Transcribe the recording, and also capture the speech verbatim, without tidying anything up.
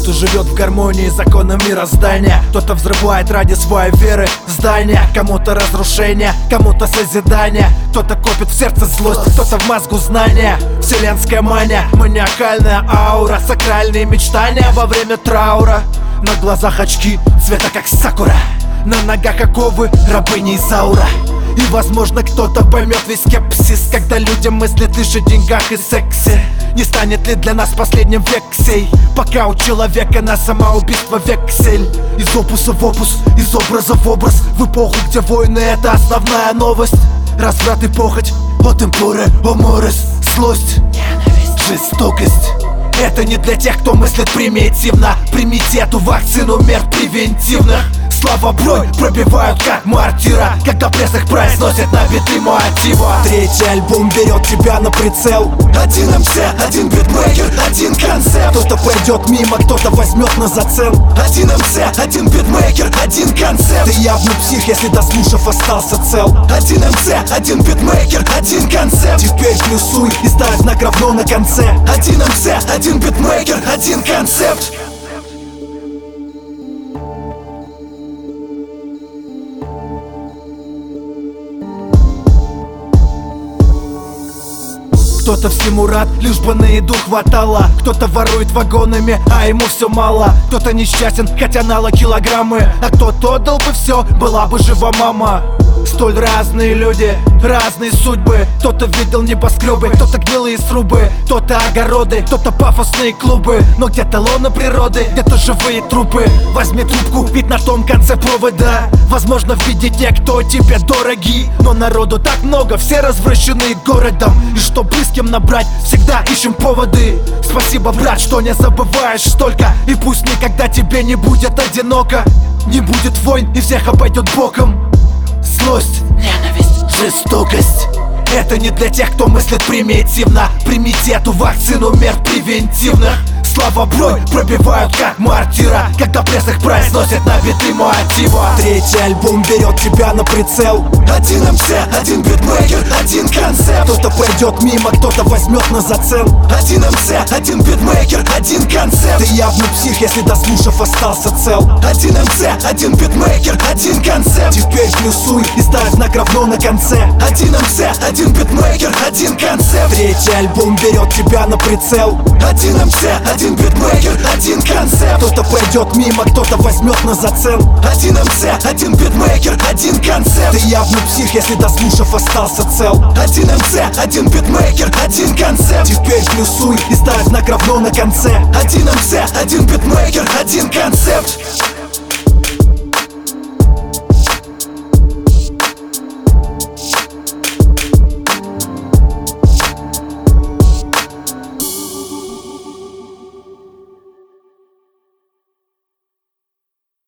Кто-то живет в гармонии с законом мироздания, кто-то взрывает ради своей веры здания. Кому-то разрушение, кому-то созидание, кто-то копит в сердце злость, кто-то в мозгу знания. Вселенская мания, маниакальная аура, сакральные мечтания во время траура. На глазах очки цвета как сакура, на ногах оковы рабыни Изаура. И возможно кто-то поймет весь скепсис, когда людям мыслят лишь о деньгах и сексе. Не станет ли для нас последним вексей, пока у человека на самоубийство вексель? Из опуса в опус, из образа в образ, в эпоху, где войны — это основная новость. Разврат и похоть, от импуры, оморес, злость, ненависть, жестокость. Это не для тех, кто мыслит примитивно. Примите эту вакцину мер превентивных. Слава бой пробивают как мортира, когда пресс их произносит на биты мотива. Третий альбом берет тебя на прицел. Один эм си, один битмейкер, один концепт. Кто-то пойдет мимо, кто-то возьмет на зацел. Один эм си, один битмейкер, один концепт. Ты явно псих, если дослушав остался цел. Один эм си, один битмейкер, один концепт. Теперь плюсуй и ставь знак равно на конце. Один эм си, один битмейкер, один концепт. Кто-то всему рад, лишь бы на еду хватало. Кто-то ворует вагонами, а ему все мало. Кто-то несчастен, хотя нало килограммы, а кто-то отдал бы все, была бы жива мама. Столь разные люди, разные судьбы. Кто-то видел небоскребы, кто-то гнилые срубы, кто-то огороды, кто-то пафосные клубы. Но где-то лоно природы, где-то живые трупы. Возьми трубку, ведь на том конце провода возможно видеть те, кто тебе дороги. Но народу так много, все развращены городом. И чтоб близким набрать, всегда ищем поводы. Спасибо, брат, что не забываешь столько. И пусть никогда тебе не будет одиноко. Не будет войн и всех обойдет боком. Злость, ненависть, жестокость — это не для тех, кто мыслит примитивно. Примите эту вакцину мер превентивных. Слава бой пробивают как мортира, когда пресс их произносит на биты мотива. Третий альбом берет тебя на прицел. Один эм си, один битмейкер, один концепт. Кто-то пойдет мимо, кто-то возьмет на зацел. Один эм си, один битмейкер, один концепт. Ты явно псих, если дослушав остался цел. Один эм си, один битмейкер, один концепт. Теперь плюсуй и ставь знак равно на конце. Один эм си, один битмейкер, один концепт. Третий альбом берет тебя на прицел. Один эм си, один битмейкер, один концепт. Кто-то пойдет мимо, кто-то возьмет на зацел. Один эм си, один битмейкер, один концепт. Ты явно псих, если дослушав остался цел. Один эм си, один битмейкер, один концепт. Теперь плюсуй и ставь знак равно на конце. Один эм си, один битмейкер, один концепт.